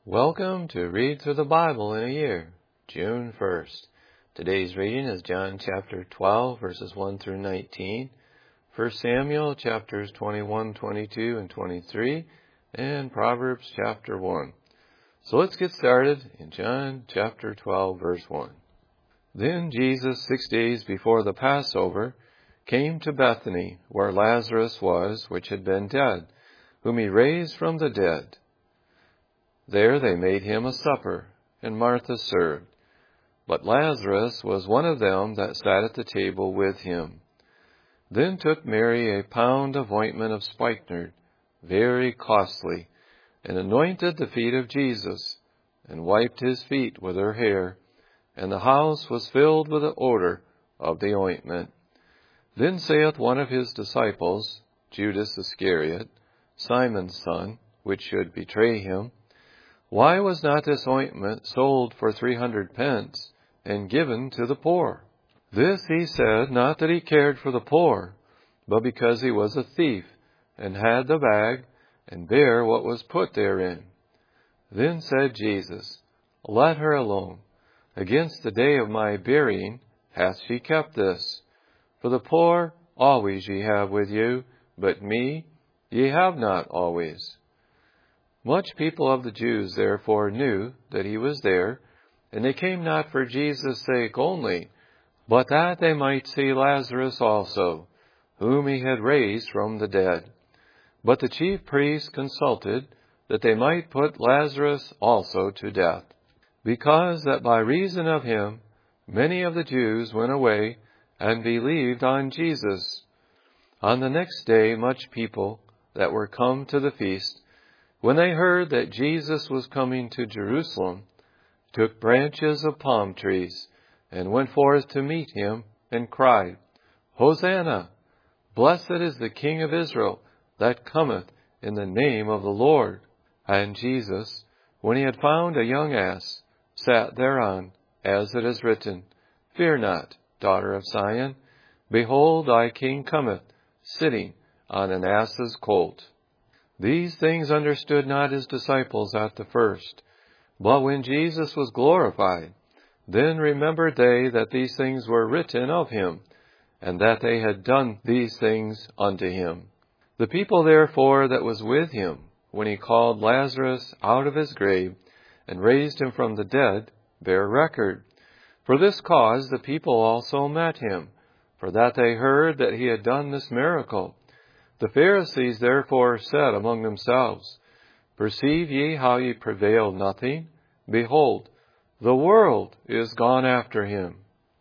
Welcome to Read Through the Bible in a Year, June 1st. Today's reading is John chapter 12, verses 1 through 19, 1 Samuel chapters 21, 22, and 23, and Proverbs chapter 1. So let's get started in John chapter 12, verse 1. Then Jesus, 6 days before the Passover, came to Bethany, where Lazarus was, which had been dead, whom he raised from the dead. There they made him a supper, and Martha served. But Lazarus was one of them that sat at the table with him. Then took Mary a pound of ointment of spikenard, very costly, and anointed the feet of Jesus, and wiped his feet with her hair, and the house was filled with the odor of the ointment. Then saith one of his disciples, Judas Iscariot, Simon's son, which should betray him, Why was not this ointment sold for 300 pence, and given to the poor? This he said, not that he cared for the poor, but because he was a thief, and had the bag, and bare what was put therein. Then said Jesus, Let her alone. Against the day of my burying hath she kept this. For the poor always ye have with you, but me ye have not always. Much people of the Jews therefore knew that he was there, and they came not for Jesus' sake only, but that they might see Lazarus also, whom he had raised from the dead. But the chief priests consulted that they might put Lazarus also to death, because that by reason of him many of the Jews went away and believed on Jesus. On the next day much people that were come to the feast, when they heard that Jesus was coming to Jerusalem, took branches of palm trees, and went forth to meet him, and cried, Hosanna! Blessed is the King of Israel, that cometh in the name of the Lord. And Jesus, when he had found a young ass, sat thereon, as it is written, Fear not, daughter of Zion, behold, thy King cometh, sitting on an ass's colt. These things understood not his disciples at the first. But when Jesus was glorified, then remembered they that these things were written of him, and that they had done these things unto him. The people therefore that was with him, when he called Lazarus out of his grave, and raised him from the dead, bear record. For this cause the people also met him, for that they heard that he had done this miracle. The Pharisees therefore said among themselves, Perceive ye how ye prevail nothing? Behold, the world is gone after him.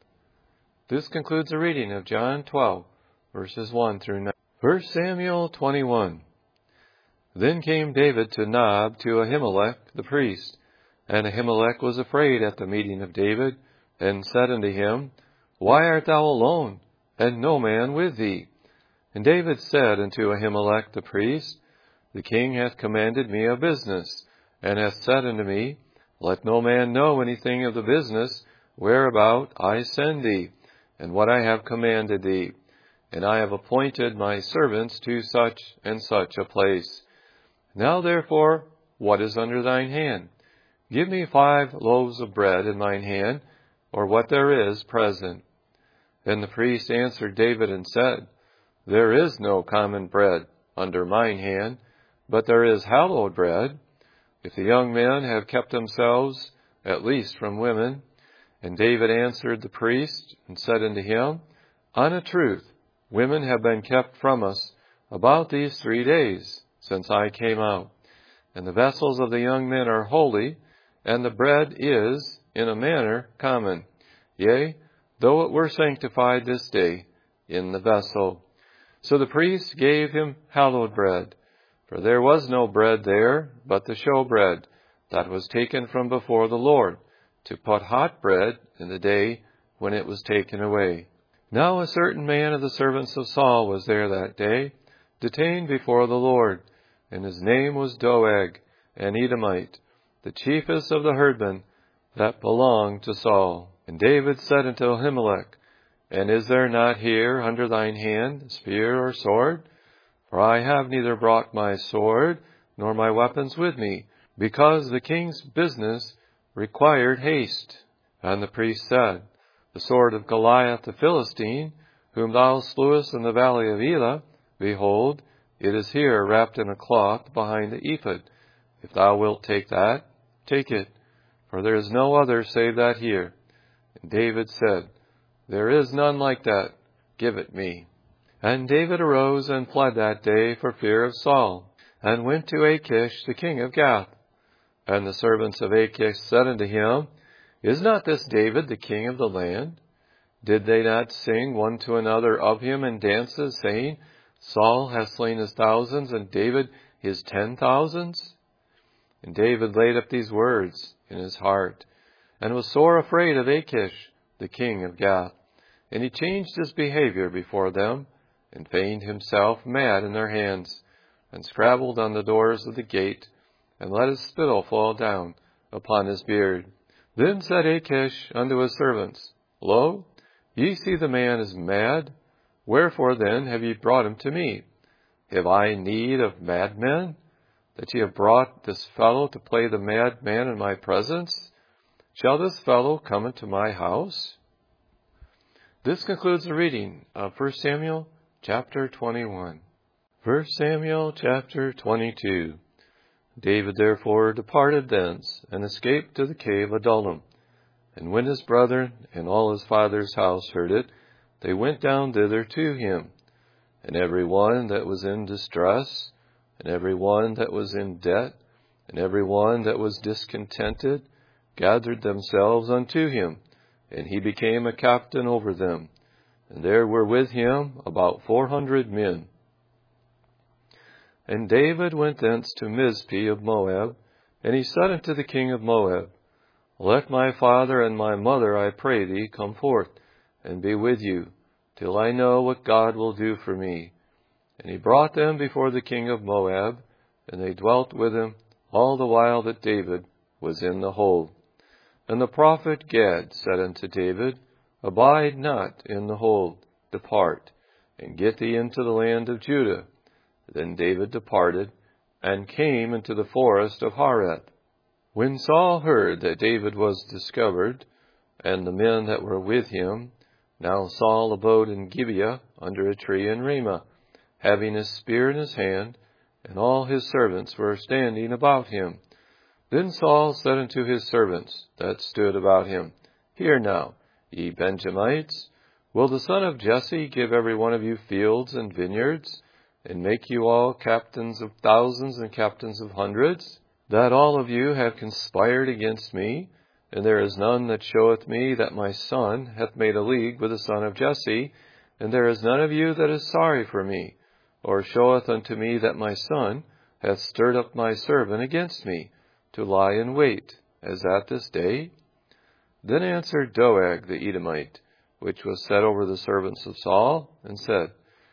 This concludes the reading of John 12, verses 1 through 9. 1 Samuel 21. Then came David to Nob to Ahimelech the priest. And Ahimelech was afraid at the meeting of David, and said unto him, Why art thou alone, and no man with thee? And David said unto Ahimelech the priest, The king hath commanded me a business, and hath said unto me, Let no man know anything of the business whereabout I send thee, and what I have commanded thee. And I have appointed my servants to such and such a place. Now therefore, what is under thine hand? Give me 5 loaves of bread in mine hand, or what there is present. Then the priest answered David and said, There is no common bread under mine hand, but there is hallowed bread. If the young men have kept themselves, at least from women. And David answered the priest, and said unto him, On a truth, women have been kept from us about these 3 days, since I came out. And the vessels of the young men are holy, and the bread is, in a manner, common. Yea, though it were sanctified this day in the vessel. So the priest gave him hallowed bread, for there was no bread there but the showbread that was taken from before the Lord, to put hot bread in the day when it was taken away. Now a certain man of the servants of Saul was there that day, detained before the Lord, and his name was Doeg, an Edomite, the chiefest of the herdmen that belonged to Saul. And David said unto Ahimelech, And is there not here under thine hand spear or sword? For I have neither brought my sword nor my weapons with me, because the king's business required haste. And the priest said, The sword of Goliath the Philistine, whom thou slewest in the valley of Elah, behold, it is here wrapped in a cloth behind the ephod. If thou wilt take that, take it, for there is no other save that here. And David said, There is none like that. Give it me. And David arose and fled that day for fear of Saul, and went to Achish the king of Gath. And the servants of Achish said unto him, Is not this David the king of the land? Did they not sing one to another of him in dances, saying, Saul hath slain his thousands, and David his 10,000s? And David laid up these words in his heart, and was sore afraid of Achish the king of Gath. And he changed his behavior before them, and feigned himself mad in their hands, and scrabbled on the doors of the gate, and let his spittle fall down upon his beard. Then said Achish unto his servants, Lo, ye see the man is mad. Wherefore then have ye brought him to me? Have I need of madmen, that ye have brought this fellow to play the madman in my presence? Shall this fellow come into my house? This concludes the reading of 1 Samuel chapter 21. 1 Samuel chapter 22. David therefore departed thence, and escaped to the cave Adullam. And when his brethren and all his father's house heard it, they went down thither to him. And every one that was in distress, and every one that was in debt, and every one that was discontented, gathered themselves unto him, and he became a captain over them. And there were with him about 400 men. And David went thence to Mizpeh of Moab, and he said unto the king of Moab, Let my father and my mother, I pray thee, come forth, and be with you, till I know what God will do for me. And he brought them before the king of Moab, and they dwelt with him all the while that David was in the hold. And the prophet Gad said unto David, Abide not in the hold, depart, and get thee into the land of Judah. Then David departed, and came into the forest of Hareth. When Saul heard that David was discovered, and the men that were with him, now Saul abode in Gibeah under a tree in Ramah, having his spear in his hand, and all his servants were standing about him. Then Saul said unto his servants that stood about him, Hear now, ye Benjamites, will the son of Jesse give every one of you fields and vineyards, and make you all captains of thousands and captains of hundreds, that all of you have conspired against me? And there is none that showeth me that my son hath made a league with the son of Jesse, and there is none of you that is sorry for me, or showeth unto me that my son hath stirred up my servant against me, to lie in wait, as at this day? Then answered Doeg the Edomite, which was set over the servants of Saul, and said,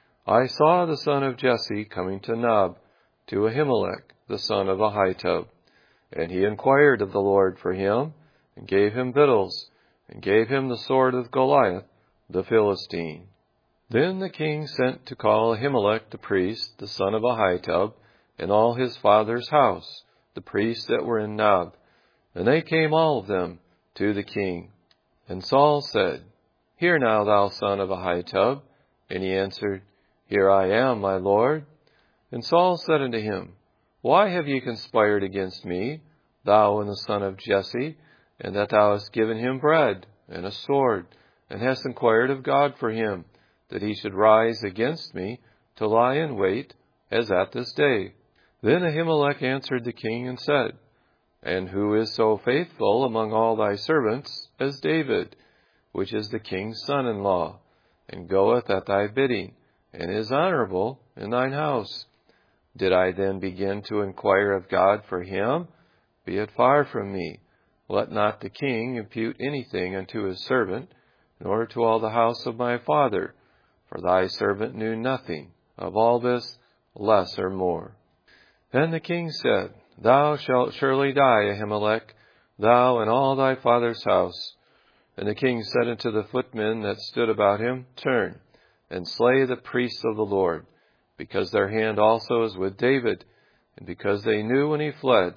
I saw the son of Jesse coming to Nob, to Ahimelech, the son of Ahitub. And he inquired of the Lord for him, and gave him victuals, and gave him the sword of Goliath the Philistine. Then the king sent to call Ahimelech the priest, the son of Ahitub, and all his father's house, the priests that were in Nob. And they came all of them to the king. And Saul said, Hear now, thou son of Ahitub. And he answered, Here I am, my lord. And Saul said unto him, Why have ye conspired against me, thou and the son of Jesse, and that thou hast given him bread and a sword, and hast inquired of God for him, that he should rise against me to lie in wait, as at this day? Then Ahimelech answered the king and said, And who is so faithful among all thy servants as David, which is the king's son-in-law, and goeth at thy bidding, and is honorable in thine house? Did I then begin to inquire of God for him? Be it far from me. Let not the king impute anything unto his servant, nor to all the house of my father, for thy servant knew nothing of all this, less or more. Then the king said, Thou shalt surely die, Ahimelech, thou and all thy father's house. And the king said unto the footmen that stood about him, Turn, and slay the priests of the Lord, because their hand also is with David, and because they knew when he fled,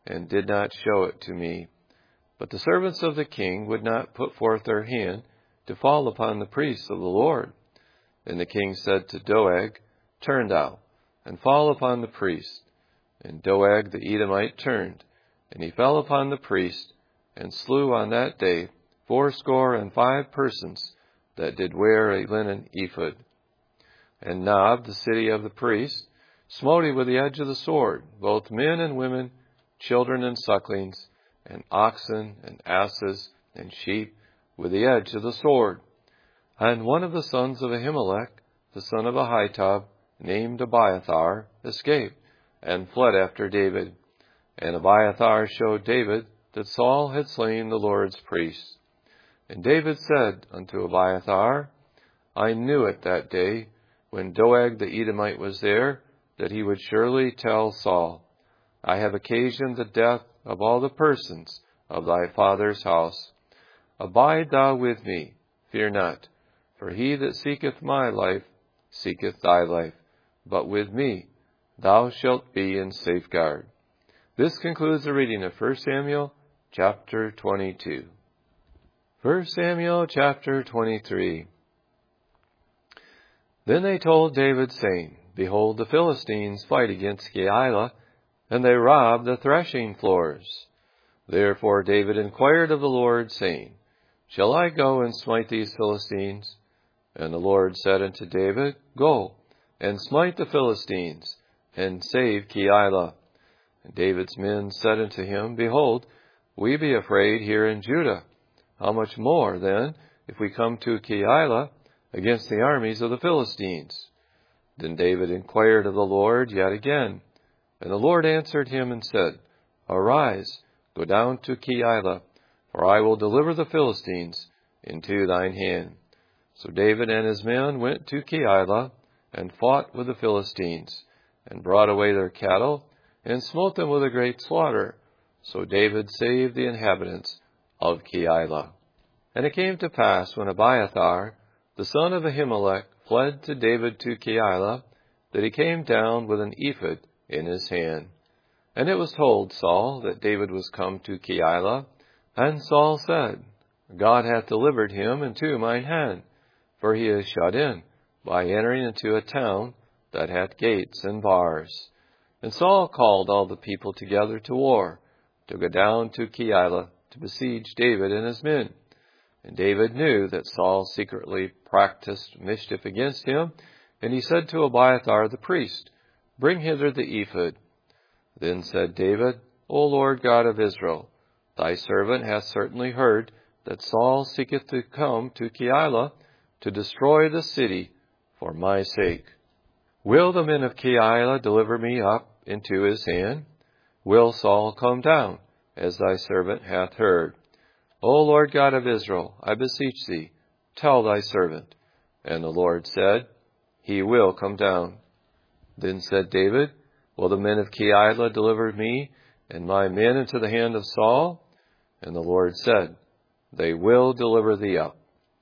and did not show it to me. But the servants of the king would not put forth their hand to fall upon the priests of the Lord. Then the king said to Doeg, Turn thou, and fall upon the priest. And Doeg the Edomite turned, and he fell upon the priest, and slew on that day 85 persons that did wear a linen ephod. And Nob, the city of the priest, smote he with the edge of the sword, both men and women, children and sucklings, and oxen and asses and sheep, with the edge of the sword. And one of the sons of Ahimelech, the son of Ahitub, named Abiathar, escaped, and fled after David. And Abiathar showed David that Saul had slain the Lord's priests. And David said unto Abiathar, I knew it that day, when Doeg the Edomite was there, that he would surely tell Saul, I have occasioned the death of all the persons of thy father's house. Abide thou with me, fear not, for he that seeketh my life seeketh thy life, but with me thou shalt be in safeguard. This concludes the reading of 1 Samuel chapter 22. 1 Samuel chapter 23. Then they told David, saying, Behold, the Philistines fight against Keilah, and they rob the threshing floors. Therefore David inquired of the Lord, saying, Shall I go and smite these Philistines? And the Lord said unto David, Go, and smite the Philistines, and save Keilah. And David's men said unto him, Behold, we be afraid here in Judah. How much more, then, if we come to Keilah against the armies of the Philistines? Then David inquired of the Lord yet again. And the Lord answered him and said, Arise, go down to Keilah, for I will deliver the Philistines into thine hand. So David and his men went to Keilah, and fought with the Philistines, and brought away their cattle, and smote them with a great slaughter. So David saved the inhabitants of Keilah. And it came to pass, when Abiathar, the son of Ahimelech, fled to David to Keilah, that he came down with an ephod in his hand. And it was told Saul that David was come to Keilah. And Saul said, God hath delivered him into mine hand, for he is shut in, by entering into a town that hath gates and bars. And Saul called all the people together to war, to go down to Keilah to besiege David and his men. And David knew that Saul secretly practiced mischief against him, and he said to Abiathar the priest, Bring hither the ephod. Then said David, O Lord God of Israel, thy servant hath certainly heard that Saul seeketh to come to Keilah to destroy the city for my sake. Will the men of Keilah deliver me up into his hand? Will Saul come down, as thy servant hath heard? O Lord God of Israel, I beseech thee, tell thy servant. And the Lord said, He will come down. Then said David, Will the men of Keilah deliver me and my men into the hand of Saul? And the Lord said, They will deliver thee up.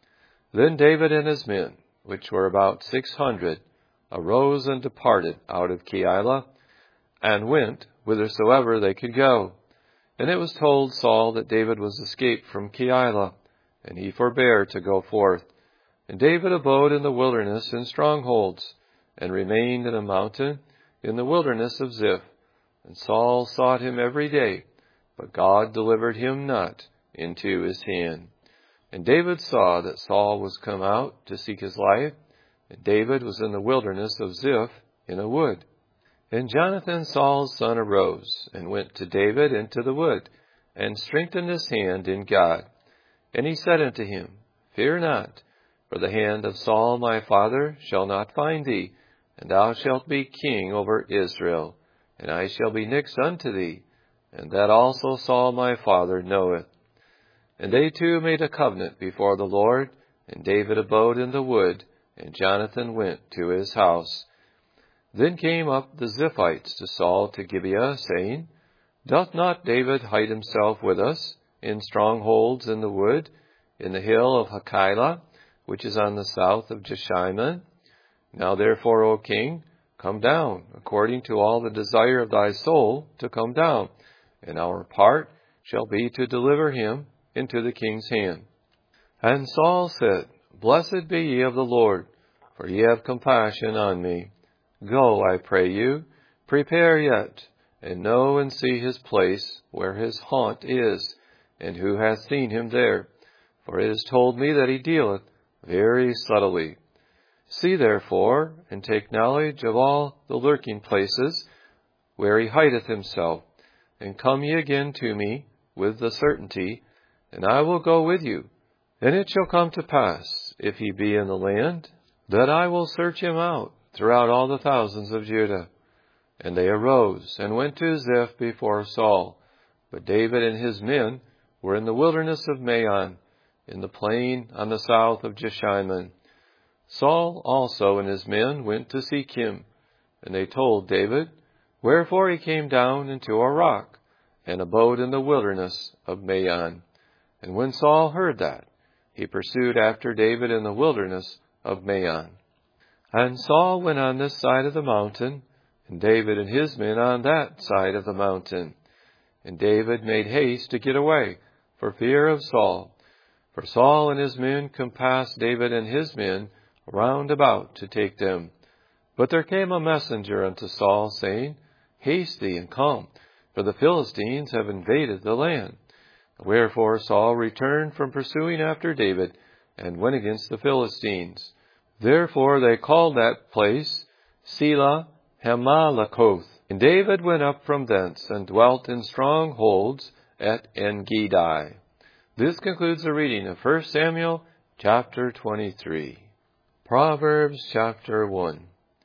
Then David and his men, which were about 600, arose and departed out of Keilah, and went whithersoever they could go. And it was told Saul that David was escaped from Keilah, and he forbare to go forth. And David abode in the wilderness in strongholds, and remained in a mountain in the wilderness of Ziph. And Saul sought him every day, but God delivered him not into his hand. And David saw that Saul was come out to seek his life, and David was in the wilderness of Ziph in a wood. And Jonathan Saul's son arose, and went to David into the wood, and strengthened his hand in God. And he said unto him, Fear not, for the hand of Saul my father shall not find thee, and thou shalt be king over Israel, and I shall be next unto thee, and that also Saul my father knoweth. And they two made a covenant before the Lord, and David abode in the wood, and Jonathan went to his house. Then came up the Ziphites to Saul to Gibeah, saying, Doth not David hide himself with us in strongholds in the wood, in the hill of Hachilah, which is on the south of Jeshimon? Now therefore, O king, come down, according to all the desire of thy soul, to come down, and our part shall be to deliver him into the king's hand. And Saul said, Blessed be ye of the Lord, for ye have compassion on me. Go, I pray you, prepare yet, and know and see his place where his haunt is, and who hath seen him there. For it is told me that he dealeth very subtly. See therefore, and take knowledge of all the lurking places where he hideth himself, and come ye again to me with the certainty, and I will go with you. And it shall come to pass, if he be in the land, that I will search him out throughout all the thousands of Judah. And they arose and went to Ziph before Saul. But David and his men were in the wilderness of Maon, in the plain on the south of Jeshimon. Saul also and his men went to seek him. And they told David, wherefore he came down into a rock, and abode in the wilderness of Maon. And when Saul heard that, he pursued after David in the wilderness of Maon. And Saul went on this side of the mountain, and David and his men on that side of the mountain. And David made haste to get away, for fear of Saul. For Saul and his men compassed David and his men round about to take them. But there came a messenger unto Saul, saying, Haste thee and come, for the Philistines have invaded the land. Wherefore Saul returned from pursuing after David, and went against the Philistines. Therefore they called that place Selah Hamalakoth. And David went up from thence, and dwelt in strongholds at En-gedi. This concludes the reading of 1 Samuel chapter 23. Proverbs chapter 1.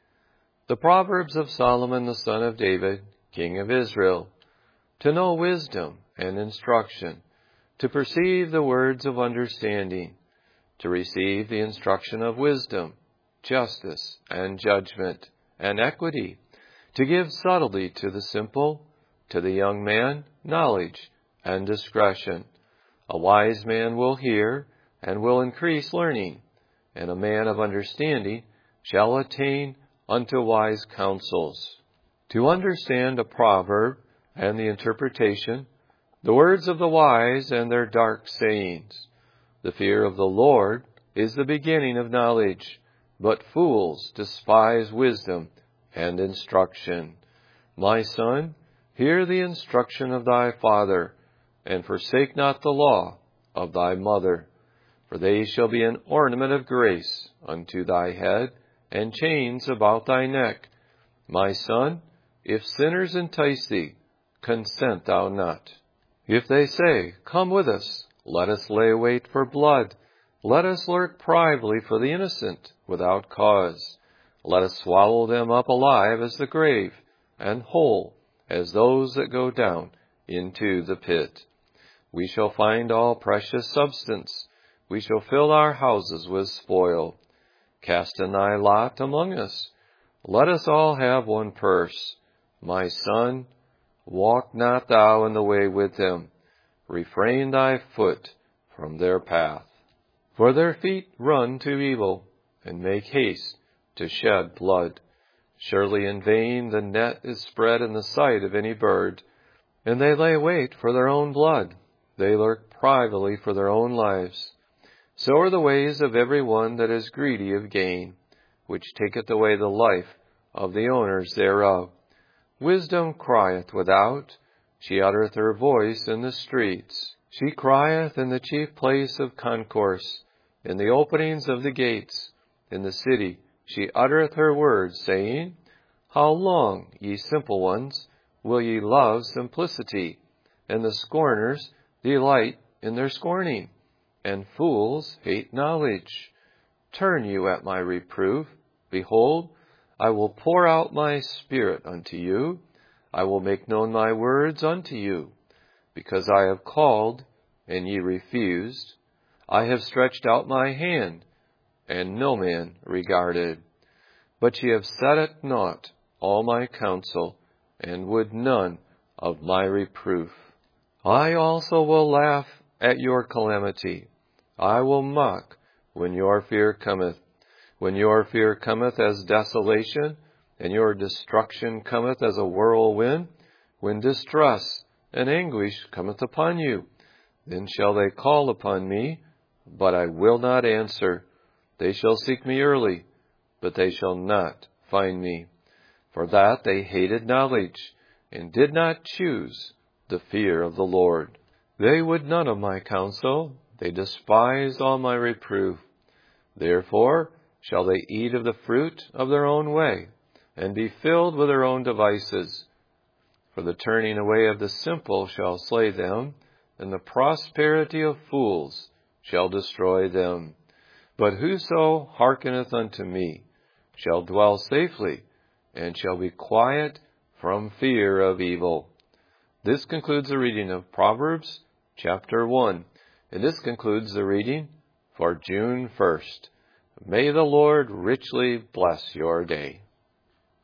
The Proverbs of Solomon the son of David, king of Israel, to know wisdom and instruction, to perceive the words of understanding, to receive the instruction of wisdom, justice and judgment and equity, to give subtlety to the simple, to the young man knowledge and discretion. A wise man will hear and will increase learning, and a man of understanding shall attain unto wise counsels. To understand a proverb and the interpretation, the words of the wise and their dark sayings. The fear of the Lord is the beginning of knowledge, but fools despise wisdom and instruction. My son, hear the instruction of thy father, and forsake not the law of thy mother. For they shall be an ornament of grace unto thy head, and chains about thy neck. My son, if sinners entice thee, consent thou not. If they say, Come with us, let us lay wait for blood. Let us lurk privately for the innocent, without cause. Let us swallow them up alive as the grave, and whole as those that go down into the pit. We shall find all precious substance. We shall fill our houses with spoil. Cast in thy lot among us. Let us all have one purse. My son, walk not thou in the way with them. Refrain thy foot from their path. For their feet run to evil, and make haste to shed blood. Surely in vain the net is spread in the sight of any bird, and they lay wait for their own blood. They lurk privately for their own lives. So are the ways of every one that is greedy of gain, which taketh away the life of the owners thereof. Wisdom crieth without, she uttereth her voice in the streets. She crieth in the chief place of concourse, in the openings of the gates. In the city she uttereth her words, saying, How long, ye simple ones, will ye love simplicity? And the scorners delight in their scorning, and fools hate knowledge. Turn you at my reproof. Behold, I will pour out my spirit unto you. I will make known my words unto you. Because I have called, and ye refused. I have stretched out my hand, and no man regarded. But ye have set at naught all my counsel, and would none of my reproof. I also will laugh at your calamity. I will mock when your fear cometh. When your fear cometh as desolation, and your destruction cometh as a whirlwind, when distress and anguish cometh upon you. Then shall they call upon me, but I will not answer. They shall seek me early, but they shall not find me. For that they hated knowledge, and did not choose the fear of the Lord. They would none of my counsel, they despised all my reproof. Therefore shall they eat of the fruit of their own way, and be filled with their own devices. For the turning away of the simple shall slay them, and the prosperity of fools shall destroy them. But whoso hearkeneth unto me shall dwell safely, and shall be quiet from fear of evil. This concludes the reading of Proverbs chapter 1, and this concludes the reading for June 1st. May the Lord richly bless your day.